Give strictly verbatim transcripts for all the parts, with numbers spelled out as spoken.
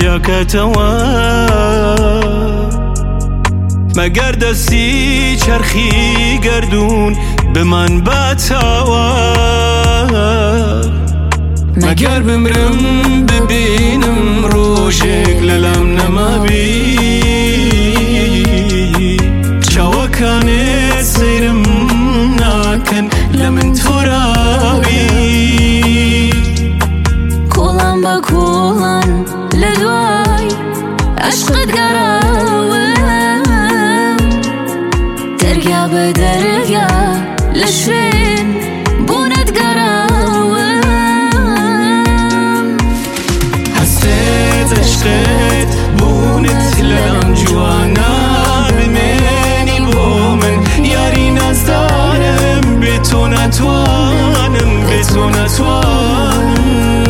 جاکەتەوە مەگەر دەستی چەرخی گەردوون بمان باتەوە مەگەر بمرم ببینم ڕۆژێک لەلام نەمابی چاوەکانێ سەیرم ناکەن لە من تۆراوی کۆڵان بە کۆڵان لە دوای عەشقت گەڕاوم دەرگا بە دەرگا لە شوێن بۆنت گەڕاوم هەستێت عەشقت بوونت لەلام جوانە بمێنی بۆ من یاری نازدارم بێ تۆ ناتوانم بێ تۆ ناتوانم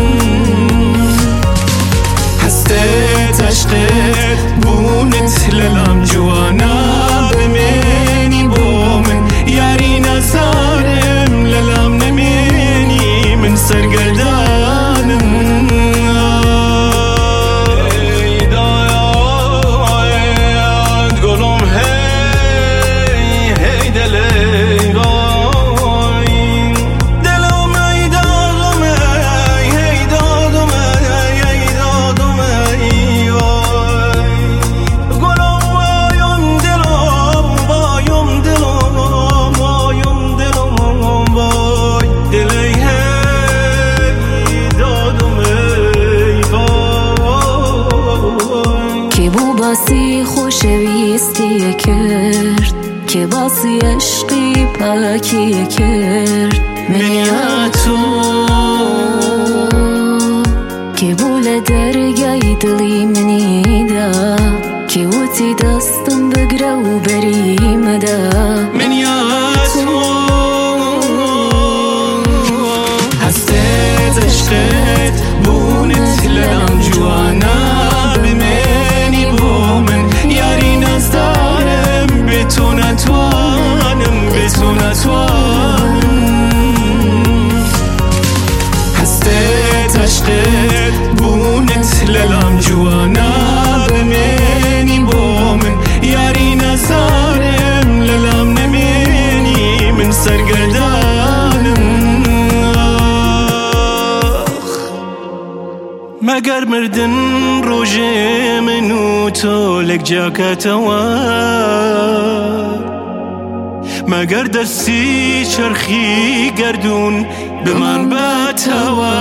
هەستێت عەشقت بوونت لەلام جوانە بمێنی بۆ من یاری نازدارم لەلام نەمێنی من سەرگەردانم باسی خۆشەویستیە کرد کێ باسی عەشقی پاکیە کرد من یا تۆ کێ بوو لە دەرگای دڵی منیدا کێ وتی دەستم بگرە و بەری مەدا من یا تۆ هەستێت عەشقت بوونت لەلام جوانە بمێنی بۆ من یاری نازدارم بێ تۆ ناتوانم بێ تۆ ناتوانم هەستێت عەشقت بوونت لەلام جوانە بمێنی بۆ من یاری نازدارم لەلام نەمێنی من سەرگەردانم مەگەر مردن ڕۆژێ من و تۆ لەک جاکەتەوە مەگەر دەستی چەرخی گەردوون بمان باتەوە